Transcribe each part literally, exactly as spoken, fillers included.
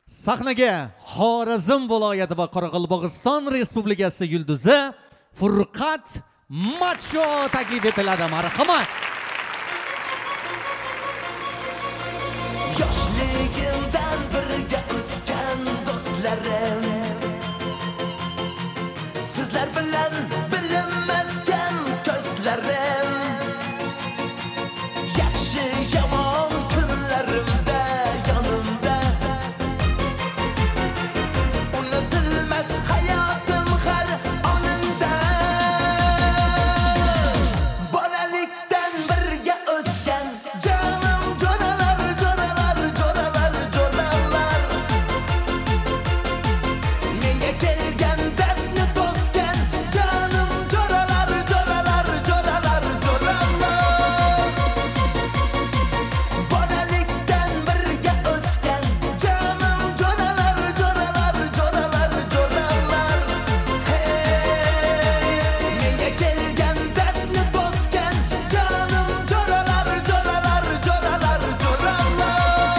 Sahnaga Xorazm viloyati va Qoraqalpog'iston Respublikasi yulduzi Furqat Macho taklif etiladi. Marhamat. Yoshligimdan birga o'sgan do'stlarim, sizlar bilan bilinmasgan ko'zlarim, yaxshi yomon kunlarimda yonimda, unutilmas hayotim har onimda. Bolalikdan birga o'sgan jonim jo'ralar jo'ralar jo'ralar jo'ralar, menga kelgan dardni to'sgan jonim jo'ralar jo'ralar jo'ralar jo'ralar. Bolalikdan birga o'sgan jonim jo'ralar jo'ralar jo'ralar jo'ralar, hey, menga kelgan dardni to'sgan jonim jo'ralar jo'ralar jo'ralar jo'ralar.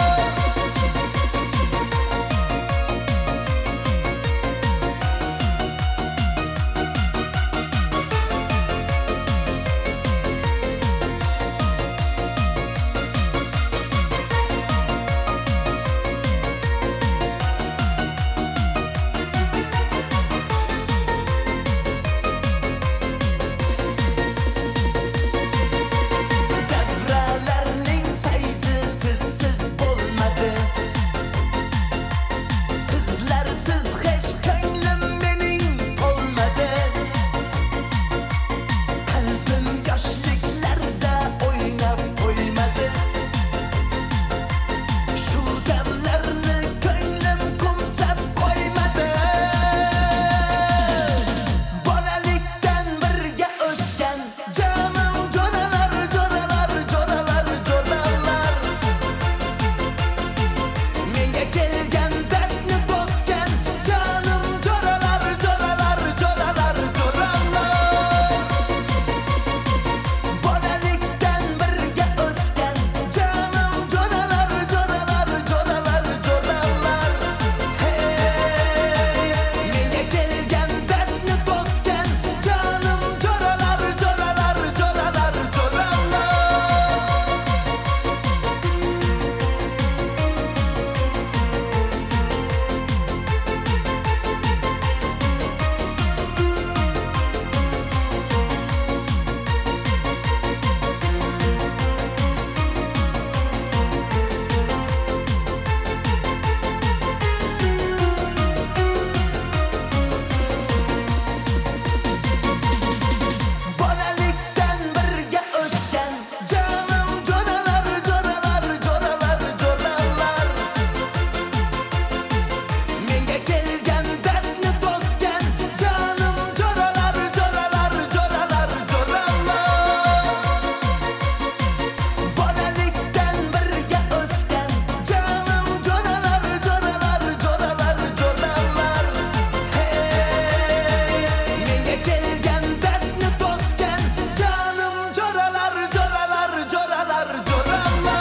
Davralarning fayzi sizsiz bo'lmadi, sizlarsiz hech ko'nglim mening to'lmadi. Qalbim yoshliklarda o'ynab qo'ymadi, shu damlarni ko'nglim qo'msab qo'ymadi. Bolalikdan birga o'sgan jonim jo'ralar jo'ralar jo'ralar jo'ralar, menga kelgan dardni to'sgan jonim jo'ralar jo'ralar jo'ralar jo'ralar. Bolalikdan birga o'sgan jonim jo'ralar jo'ralar jo'ralar jo'ralar, hey, menga kelgan dardni to'sgan jonim jo'ralar jo'ralar jo'ralar jo'ralar. Bolalikdan birga o'sgan jonim jo'ralar jo'ralar jo'ralar jo'ralar, menga kelgan dardni to'sgan jonim jo'ralar jo'ralar jo'ralar jo'ralar. Bolalikdan birga o'sgan jonim jo'ralar jo'ralar jo'ralar jo'ralar, hey, menga kelgan dardni to'sgan jonim jo'ralar jo'ralar jo'ralar jo'ralar.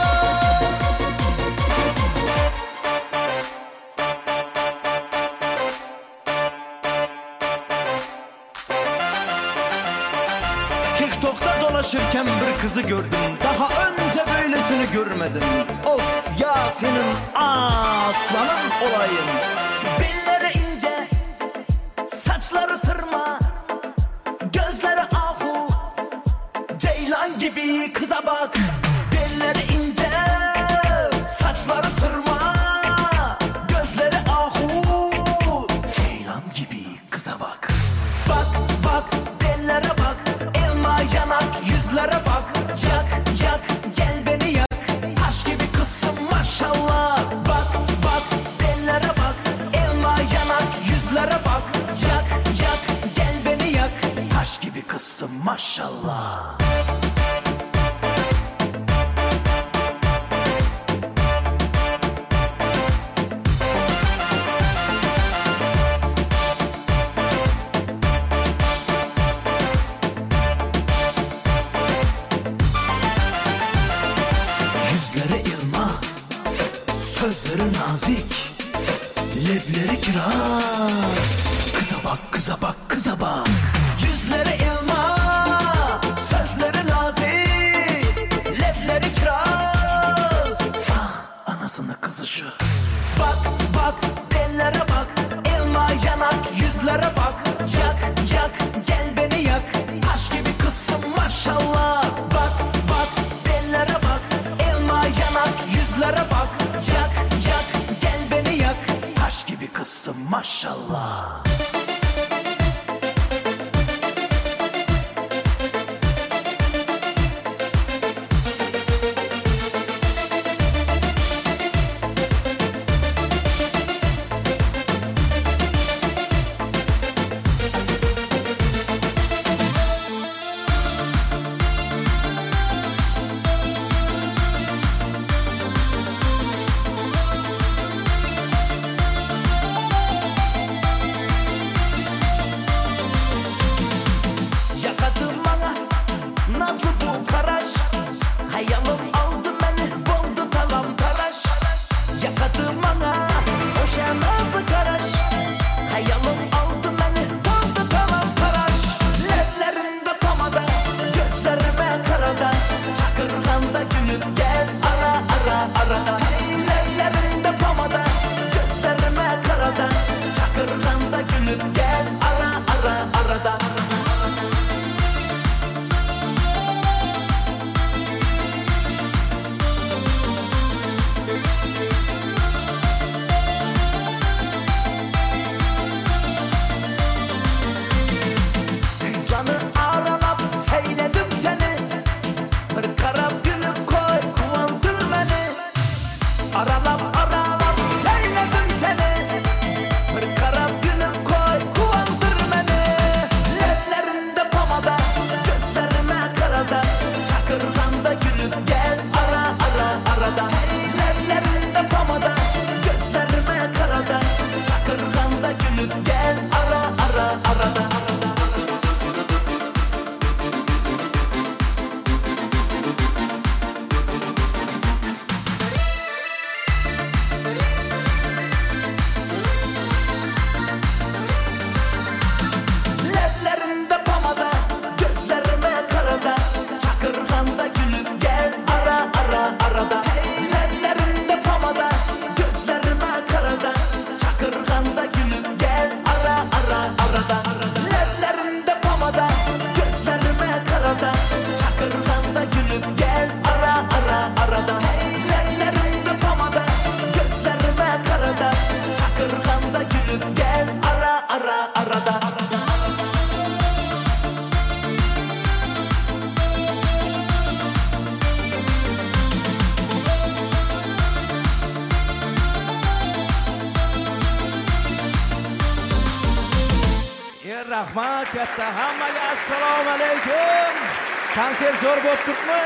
TikTok'ta dolaşırken bir kızı gördüm, daha önce böylesini görmedim. Of ya, senin aslanın olayım. Belleri ince, saçları sırma, gözleri ahu, ceylan gibi kıza bak. Belleri ince, saçları sırma, gözleri ahu, ceylan gibi kıza bak. Bak bak, bellere bak, elma yanak yüzlere bak. Yak yak, gel beni yak, taş gibi kızsın maşallah. Bak bak, bellere bak, elma yanak yüzlere bak. Yak yak, gel beni yak, taş gibi kızsın maşallah. Yüzleri ilma, sözleri nazik, lebleri kiraz. Kıza bak, kıza bak, kıza bak. Yüzleri elma, sözleri nazik, lebleri kiraz. Ah, anasını kızışı. Bak, bak, ellere bak, elma yanak, yüzlere bak. Yak, yak, gel beni yak. Taş gibi kızsın maşallah. Bak, bak, ellere bak, elma yanak, yüzlere bak. Yak, yak, gel beni yak. Taş gibi kızsın maşallah. Rahmat katta, hammaga assalomu alaykum. Konsert zo'r bo'lib turibmi?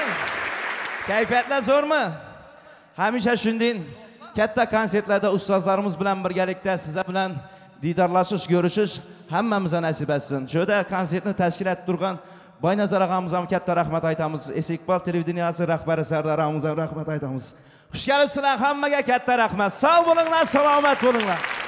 Kayfiyatlar zo'rmi? Hamisha shunday katta konsertlarda ustozlarimiz bilan birgalikda sizlar bilan diydorlashish, ko'rishish hammamizga nasib etsin. Shoda konsertni tashkil etib turgan Boynazar og'amizga ham katta rahmat aytamiz. Esekbol televideniyasi rahbari Sardor og'amizga rahmat aytamiz. Xush kelibsizlar, hammaga katta rahmat. Sog' bo'linglar, salomat bo'linglar.